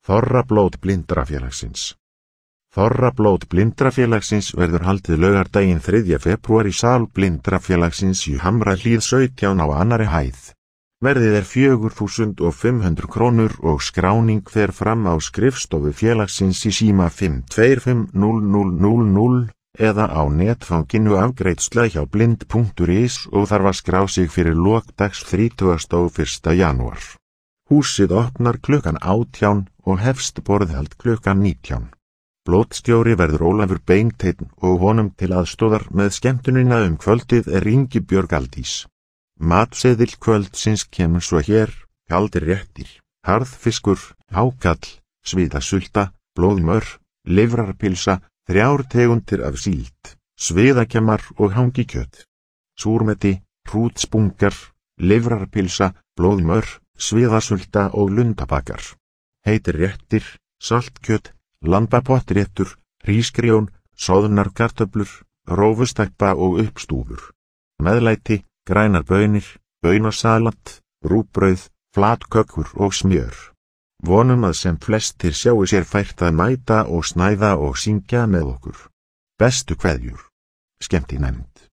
Þorrablót Blindrafélagsins. Þorrablót Blindrafélagsins verður haldið laugardaginn 3. febrúar í sal Blindrafélagsins í Hamrahlíð 17 á annarri hæð. Verðið 4.500 krónur og skráning fer fram á skrifstofu félagsins í síma 5250000 eða á netfanginu afgreiðsla hjá blind.is og þarf að skrá sig fyrir lok dags 31. janúar. Húsið opnar klukkan 18 og hefst borðhald klukkan 19. Blótstjóri verður Ólafur Beinteinn og honum til aðstoðar með skemmtunina kvöldið Ingibjörg Aldís. Matseðill kvöldsins kemur svo hér: kaldir réttir, harðfiskur, hákall, sviðasulta, blóðmör, lifrarpilsa, 3 tegundir af síld, sviðakemmar og hangikjöt, súrmeti, hrútspungar, lifrarpilsa, blóðmör, sviðasulta og lundabakar. Heitir réttir, saltkjöt, lambapottréttur, hrísgrjón, soðnar kartöflur, rófusteppa og uppstúfur. Meðlæti, grænar baunir, baunasalat, rúgbrauð, flatkökur og smjör. Vonum að sem flestir sjáu sér fært að mæta og snæða og syngja með okkur. Bestu kveðjur. Skemmtinefnd.